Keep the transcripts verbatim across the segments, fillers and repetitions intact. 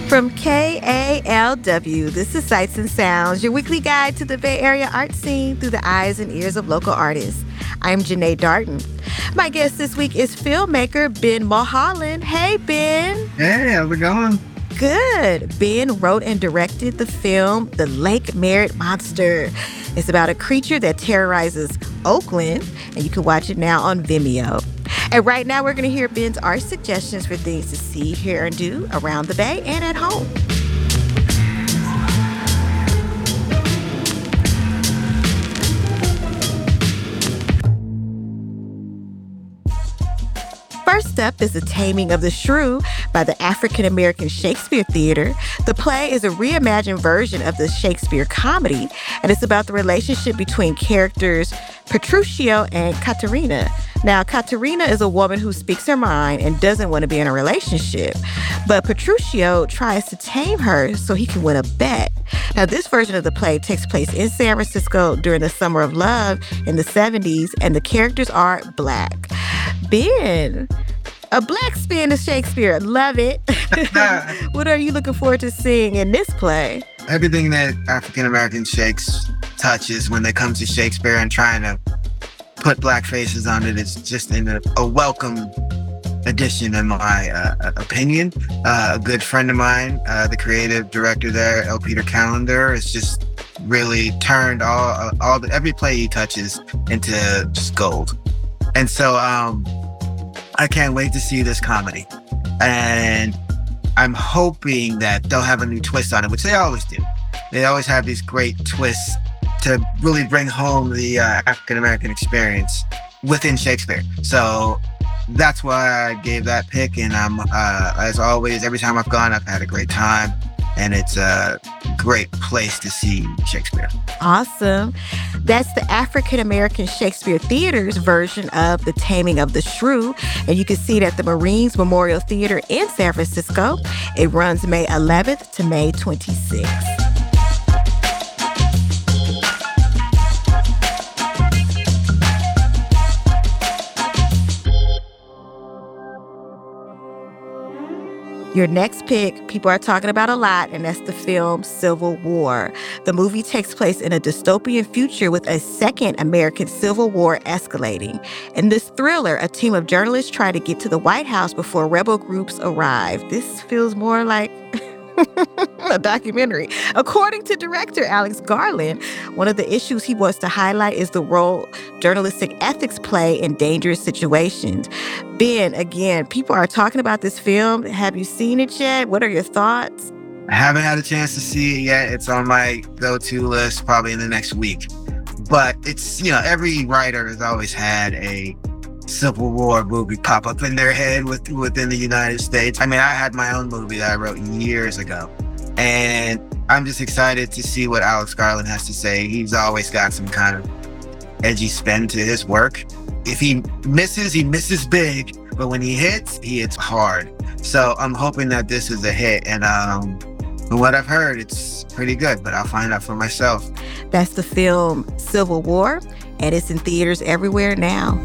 From K A L W, this is Sights and Sounds, your weekly guide to the Bay Area art scene through the eyes and ears of local artists. I'm Janae Darton. My guest this week is filmmaker Ben Mulholland. Hey, Ben. Hey, how's it going? Good. Ben wrote and directed the film The Lake Merritt Monster. It's about a creature that terrorizes Oakland, and you can watch it now on Vimeo. And right now, we're going to hear Ben's art suggestions for things to see, hear, and do around the Bay and at home. First up is The Taming of the Shrew by the African American Shakespeare Theater. The play is a reimagined version of the Shakespeare comedy, and it's about the relationship between characters Petruchio and Caterina. Now, Caterina is a woman who speaks her mind and doesn't want to be in a relationship, but Petruchio tries to tame her so he can win a bet. Now, this version of the play takes place in San Francisco during the Summer of Love in the seventies, and the characters are Black. Ben, a Black spin to Shakespeare. Love it. What are you looking forward to seeing in this play? Everything that African American Shakes touches when it comes to Shakespeare and trying to put Black faces on it is just in a, a welcome addition, in my uh, opinion. Uh, a good friend of mine, uh, the creative director there, L. Peter Callender, has just really turned all all the, every play he touches into just gold. And so um, I can't wait to see this comedy. And I'm hoping that they'll have a new twist on it, which they always do. They always have these great twists to really bring home the uh, African-American experience within Shakespeare. So that's why I gave that pick. And I'm, uh, as always, every time I've gone, I've had a great time. And it's a great place to see Shakespeare. Awesome. That's the African American Shakespeare Theater's version of The Taming of the Shrew. And you can see it at the Marines Memorial Theater in San Francisco. It runs May eleventh to May twenty-sixth. Your next pick, people are talking about a lot, and that's the film Civil War. The movie takes place in a dystopian future with a second American Civil War escalating. In this thriller, a team of journalists try to get to the White House before rebel groups arrive. This feels more like a documentary. According to director Alex Garland, one of the issues he wants to highlight is the role journalistic ethics play in dangerous situations. Ben, again, people are talking about this film. Have you seen it yet? What are your thoughts? I haven't had a chance to see it yet. It's on my go-to list probably in the next week. But it's, you know, every writer has always had a Civil War movie pop up in their head with, within the United States. I mean, I had my own movie that I wrote years ago. And I'm just excited to see what Alex Garland has to say. He's always got some kind of edgy spin to his work. If he misses, he misses big. But when he hits, he hits hard. So I'm hoping that this is a hit. And um, from what I've heard, it's pretty good. But I'll find out for myself. That's the film Civil War. And it's in theaters everywhere now.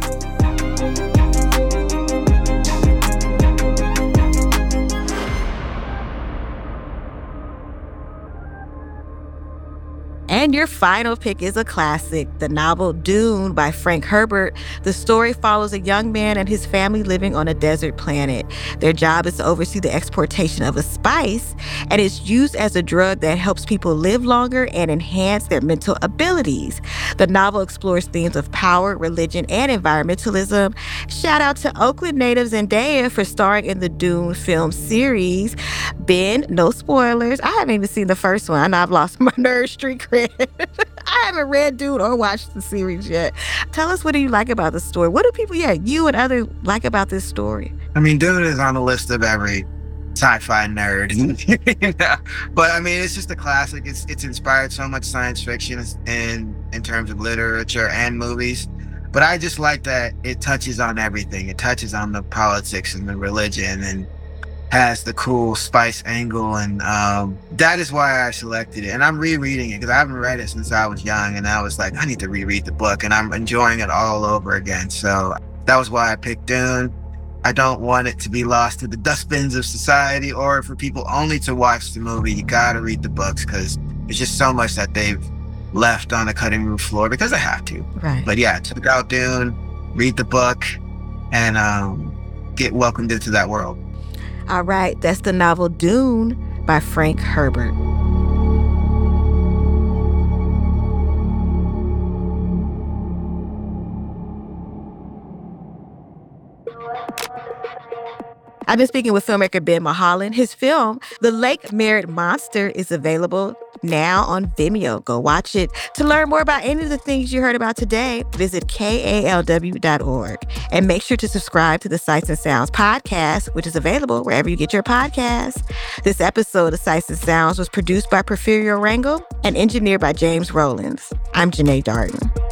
And your final pick is a classic, the novel Dune by Frank Herbert. The story follows a young man and his family living on a desert planet. Their job is to oversee the exportation of a spice, and it's used as a drug that helps people live longer and enhance their mental abilities. The novel explores themes of power, religion, and environmentalism. Shout out to Oakland native Zendaya for starring in the Dune film series. Ben, no spoilers. I haven't even seen the first one. I know I've lost my nerd street cred. I haven't read Dune or watched the series yet. Tell us, what do you like about the story? What do people, yeah, you and others like about this story? I mean, Dune is on the list of every sci-fi nerd. You know? But I mean, it's just a classic. It's it's inspired so much science fiction in, in terms of literature and movies. But I just like that it touches on everything. It touches on the politics and the religion and has the cool spice angle, and um, that is why I selected it. And I'm rereading it because I haven't read it since I was young, and I was like, I need to reread the book, and I'm enjoying it all over again. So that was why I picked Dune. I don't want it to be lost to the dustbins of society or for people only to watch the movie. You gotta read the books because there's just so much that they've left on the cutting room floor because they have to. Right. But yeah, check out Dune, read the book, and um, get welcomed into that world. All right, that's the novel Dune by Frank Herbert. I've been speaking with filmmaker Ben Mulholland. His film, The Lake Merritt Monster, is available now on Vimeo. Go watch it. To learn more about any of the things you heard about today, visit K A L W dot org. And make sure to subscribe to the Sights and Sounds podcast, which is available wherever you get your podcasts. This episode of Sights and Sounds was produced by Porfirio Rangel and engineered by James Rollins. I'm Janae Darden.